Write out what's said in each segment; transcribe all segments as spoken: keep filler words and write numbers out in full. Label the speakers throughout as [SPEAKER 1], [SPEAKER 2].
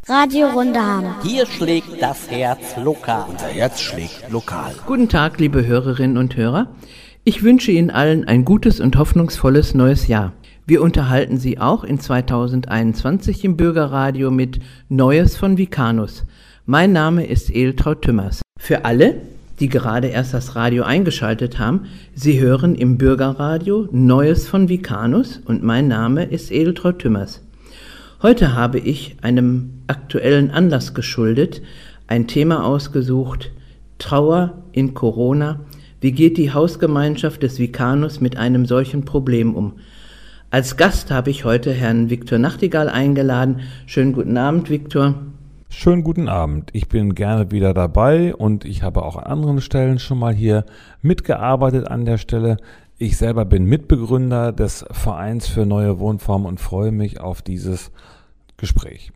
[SPEAKER 1] Radio Runderham.
[SPEAKER 2] Hier schlägt das Herz lokal.
[SPEAKER 3] Unser Herz schlägt lokal.
[SPEAKER 4] Guten Tag, liebe Hörerinnen und Hörer. Ich wünsche Ihnen allen ein gutes und hoffnungsvolles neues Jahr. Wir unterhalten Sie auch in zweitausendeinundzwanzig im Bürgerradio mit Neues von Vikanus. Mein Name ist Edeltraud Tümmers. Für alle, die gerade erst das Radio eingeschaltet haben, Sie hören im Bürgerradio Neues von Vikanus und mein Name ist Edeltraud Tümmers. Heute habe ich einem aktuellen Anlass geschuldet ein Thema ausgesucht: Trauer in Corona. Wie geht die Hausgemeinschaft des Vikanus mit einem solchen Problem um? Als Gast habe ich heute Herrn Viktor Nachtigall eingeladen. Schönen guten Abend, Viktor.
[SPEAKER 5] Schönen guten Abend. Ich bin gerne wieder dabei und ich habe auch an anderen Stellen schon mal hier mitgearbeitet an der Stelle. Ich selber bin Mitbegründer des Vereins für neue Wohnformen und freue mich auf dieses Gespräch.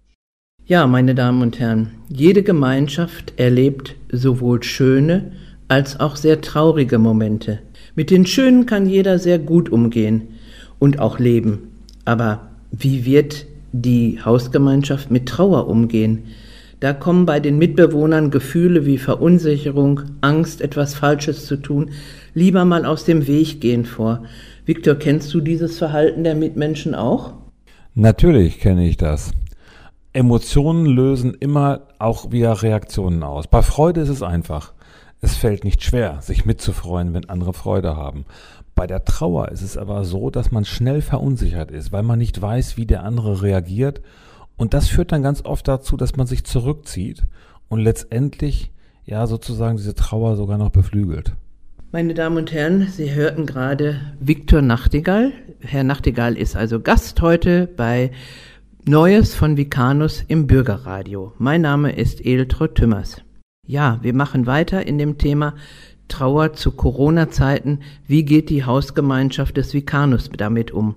[SPEAKER 4] Ja, meine Damen und Herren, jede Gemeinschaft erlebt sowohl schöne als auch sehr traurige Momente. Mit den schönen kann jeder sehr gut umgehen und auch leben. Aber wie wird die Hausgemeinschaft mit Trauer umgehen? Da kommen bei den Mitbewohnern Gefühle wie Verunsicherung, Angst, etwas Falsches zu tun, lieber mal aus dem Weg gehen vor. Viktor, kennst du dieses Verhalten der Mitmenschen auch?
[SPEAKER 5] Natürlich kenne ich das. Emotionen lösen immer auch wieder Reaktionen aus. Bei Freude ist es einfach. Es fällt nicht schwer, sich mitzufreuen, wenn andere Freude haben. Bei der Trauer ist es aber so, dass man schnell verunsichert ist, weil man nicht weiß, wie der andere reagiert. Und das führt dann ganz oft dazu, dass man sich zurückzieht und letztendlich ja sozusagen diese Trauer sogar noch beflügelt.
[SPEAKER 4] Meine Damen und Herren, Sie hörten gerade Viktor Nachtigall. Herr Nachtigall ist also Gast heute bei Neues von Vikanus im Bürgerradio. Mein Name ist Edeltraud Tümmers. Ja, wir machen weiter in dem Thema Trauer zu Corona-Zeiten. Wie geht die Hausgemeinschaft des Vikanus damit um?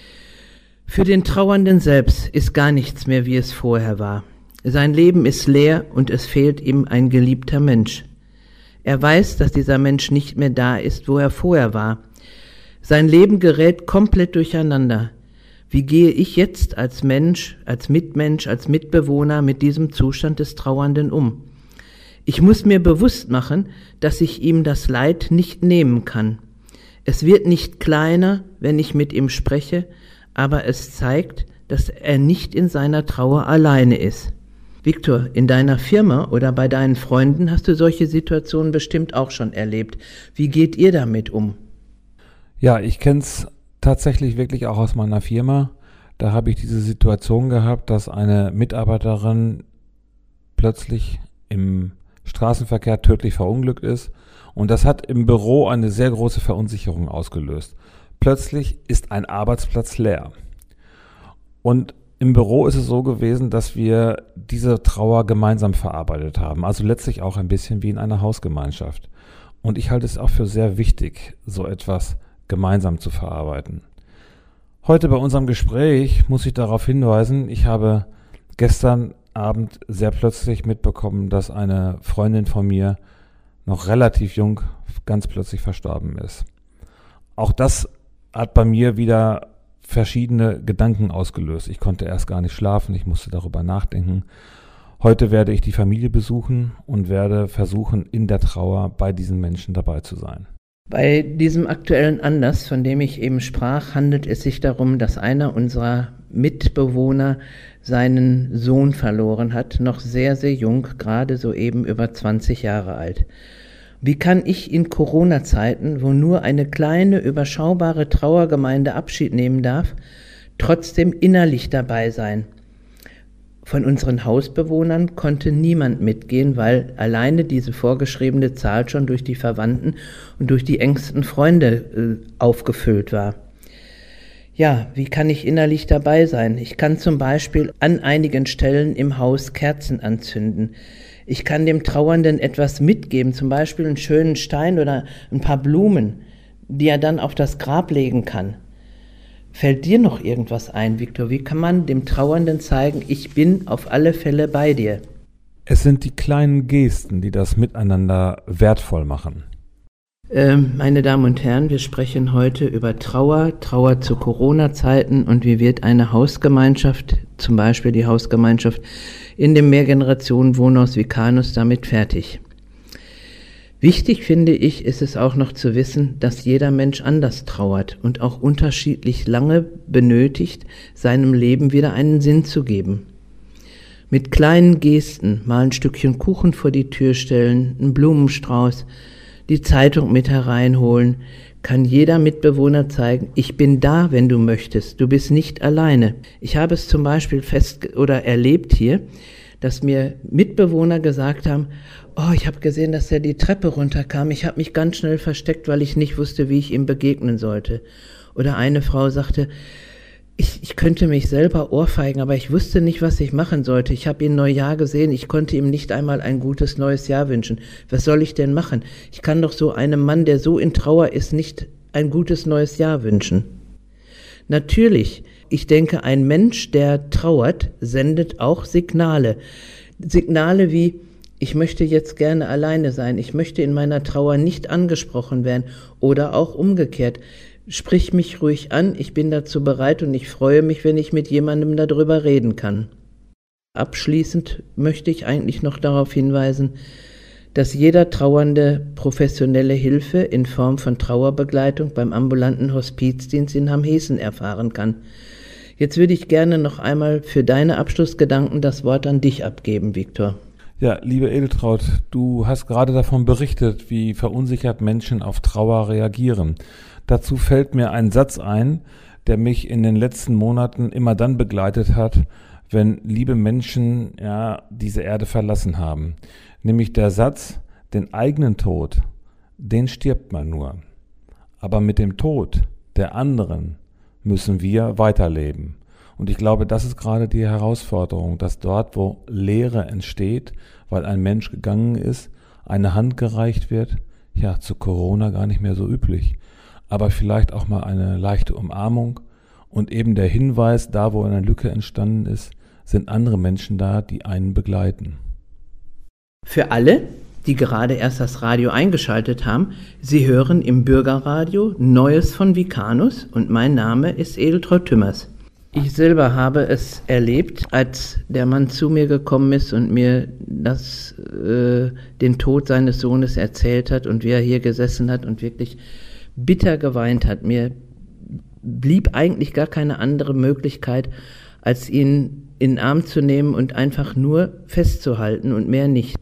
[SPEAKER 4] Für den Trauernden selbst ist gar nichts mehr, wie es vorher war. Sein Leben ist leer und es fehlt ihm ein geliebter Mensch. Er weiß, dass dieser Mensch nicht mehr da ist, wo er vorher war. Sein Leben gerät komplett durcheinander. Wie gehe ich jetzt als Mensch, als Mitmensch, als Mitbewohner mit diesem Zustand des Trauernden um? Ich muss mir bewusst machen, dass ich ihm das Leid nicht nehmen kann. Es wird nicht kleiner, wenn ich mit ihm spreche, aber es zeigt, dass er nicht in seiner Trauer alleine ist. Viktor, in deiner Firma oder bei deinen Freunden hast du solche Situationen bestimmt auch schon erlebt. Wie geht ihr damit um?
[SPEAKER 5] Ja, ich kenne es tatsächlich wirklich auch aus meiner Firma. Da habe ich diese Situation gehabt, dass eine Mitarbeiterin plötzlich im Straßenverkehr tödlich verunglückt ist. Und das hat im Büro eine sehr große Verunsicherung ausgelöst. Plötzlich ist ein Arbeitsplatz leer. Und im Büro ist es so gewesen, dass wir diese Trauer gemeinsam verarbeitet haben. Also letztlich auch ein bisschen wie in einer Hausgemeinschaft. Und ich halte es auch für sehr wichtig, so etwas gemeinsam zu verarbeiten. Heute bei unserem Gespräch muss ich darauf hinweisen, ich habe gestern Abend sehr plötzlich mitbekommen, dass eine Freundin von mir, noch relativ jung, ganz plötzlich verstorben ist. Auch das hat bei mir wieder verschiedene Gedanken ausgelöst. Ich konnte erst gar nicht schlafen, ich musste darüber nachdenken. Heute werde ich die Familie besuchen und werde versuchen, in der Trauer bei diesen Menschen dabei zu sein.
[SPEAKER 4] Bei diesem aktuellen Anlass, von dem ich eben sprach, handelt es sich darum, dass einer unserer Mitbewohner seinen Sohn verloren hat, noch sehr, sehr jung, gerade soeben über zwanzig Jahre alt. Wie kann ich in Corona-Zeiten, wo nur eine kleine, überschaubare Trauergemeinde Abschied nehmen darf, trotzdem innerlich dabei sein? Von unseren Hausbewohnern konnte niemand mitgehen, weil alleine diese vorgeschriebene Zahl schon durch die Verwandten und durch die engsten Freunde äh, aufgefüllt war. Ja, wie kann ich innerlich dabei sein? Ich kann zum Beispiel an einigen Stellen im Haus Kerzen anzünden. Ich kann dem Trauernden etwas mitgeben, zum Beispiel einen schönen Stein oder ein paar Blumen, die er dann auf das Grab legen kann. Fällt dir noch irgendwas ein, Viktor? Wie kann man dem Trauernden zeigen, ich bin auf alle Fälle bei dir?
[SPEAKER 5] Es sind die kleinen Gesten, die das Miteinander wertvoll machen.
[SPEAKER 4] Ähm, meine Damen und Herren, wir sprechen heute über Trauer, Trauer zu Corona-Zeiten und wie wird eine Hausgemeinschaft, zum Beispiel die Hausgemeinschaft in dem Mehrgenerationen-Wohnhaus Vikanus, damit fertig. Wichtig, finde ich, ist es auch noch zu wissen, dass jeder Mensch anders trauert und auch unterschiedlich lange benötigt, seinem Leben wieder einen Sinn zu geben. Mit kleinen Gesten, mal ein Stückchen Kuchen vor die Tür stellen, einen Blumenstrauß, die Zeitung mit hereinholen, kann jeder Mitbewohner zeigen, ich bin da, wenn du möchtest, du bist nicht alleine. Ich habe es zum Beispiel fest oder erlebt hier, dass mir Mitbewohner gesagt haben, oh, ich habe gesehen, dass er die Treppe runterkam, ich habe mich ganz schnell versteckt, weil ich nicht wusste, wie ich ihm begegnen sollte. Oder eine Frau sagte, ich, ich könnte mich selber ohrfeigen, aber ich wusste nicht, was ich machen sollte. Ich habe ihn Neujahr gesehen, ich konnte ihm nicht einmal ein gutes neues Jahr wünschen. Was soll ich denn machen? Ich kann doch so einem Mann, der so in Trauer ist, nicht ein gutes neues Jahr wünschen. Natürlich, ich denke, ein Mensch, der trauert, sendet auch Signale. Signale wie, ich möchte jetzt gerne alleine sein, ich möchte in meiner Trauer nicht angesprochen werden oder auch umgekehrt. Sprich mich ruhig an, ich bin dazu bereit und ich freue mich, wenn ich mit jemandem darüber reden kann. Abschließend möchte ich eigentlich noch darauf hinweisen, dass jeder Trauernde professionelle Hilfe in Form von Trauerbegleitung beim ambulanten Hospizdienst in Hamheßen erfahren kann. Jetzt würde ich gerne noch einmal für deine Abschlussgedanken das Wort an dich abgeben, Viktor.
[SPEAKER 5] Ja, liebe Edeltraud, du hast gerade davon berichtet, wie verunsichert Menschen auf Trauer reagieren. Dazu fällt mir ein Satz ein, der mich in den letzten Monaten immer dann begleitet hat, wenn liebe Menschen ja diese Erde verlassen haben. Nämlich der Satz, den eigenen Tod, den stirbt man nur. Aber mit dem Tod der anderen müssen wir weiterleben. Und ich glaube, das ist gerade die Herausforderung, dass dort, wo Leere entsteht, weil ein Mensch gegangen ist, eine Hand gereicht wird, ja, zu Corona gar nicht mehr so üblich, aber vielleicht auch mal eine leichte Umarmung und eben der Hinweis, da wo eine Lücke entstanden ist, sind andere Menschen da, die einen begleiten.
[SPEAKER 4] Für alle, die gerade erst das Radio eingeschaltet haben, Sie hören im Bürgerradio Neues von Vikanus und mein Name ist Edeltraud Tümmers. Ich selber habe es erlebt, als der Mann zu mir gekommen ist und mir das, äh, den Tod seines Sohnes erzählt hat und wie er hier gesessen hat und wirklich bitter geweint hat. Mir blieb eigentlich gar keine andere Möglichkeit, als ihn in den Arm zu nehmen und einfach nur festzuhalten und mehr nicht.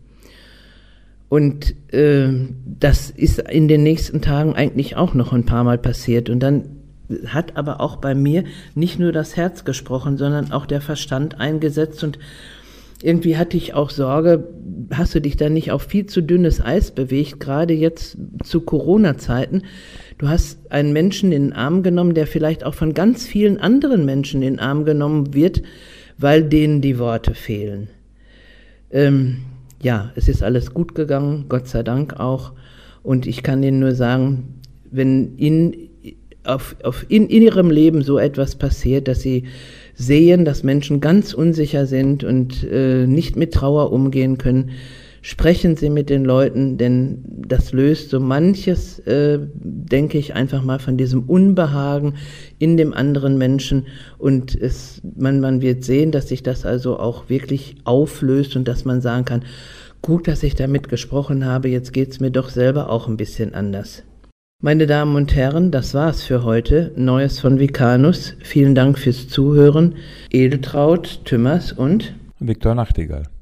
[SPEAKER 4] Und äh, das ist in den nächsten Tagen eigentlich auch noch ein paar Mal passiert. Und dann hat aber auch bei mir nicht nur das Herz gesprochen, sondern auch der Verstand eingesetzt. Und irgendwie hatte ich auch Sorge, hast du dich da nicht auf viel zu dünnes Eis bewegt, gerade jetzt zu Corona-Zeiten. Du hast einen Menschen in den Arm genommen, der vielleicht auch von ganz vielen anderen Menschen in den Arm genommen wird, weil denen die Worte fehlen. Ähm, ja, es ist alles gut gegangen, Gott sei Dank auch. Und ich kann Ihnen nur sagen, wenn Ihnen auf, auf in, in Ihrem Leben so etwas passiert, dass Sie sehen, dass Menschen ganz unsicher sind und äh, nicht mit Trauer umgehen können, sprechen Sie mit den Leuten, denn das löst so manches, äh, denke ich, einfach mal von diesem Unbehagen in dem anderen Menschen und es, man, man wird sehen, dass sich das also auch wirklich auflöst und dass man sagen kann, gut, dass ich damit gesprochen habe, jetzt geht's mir doch selber auch ein bisschen anders. Meine Damen und Herren, das war's für heute. Neues von Vikanus. Vielen Dank fürs Zuhören. Edeltraud Tümmers und
[SPEAKER 5] Viktor Nachtigall.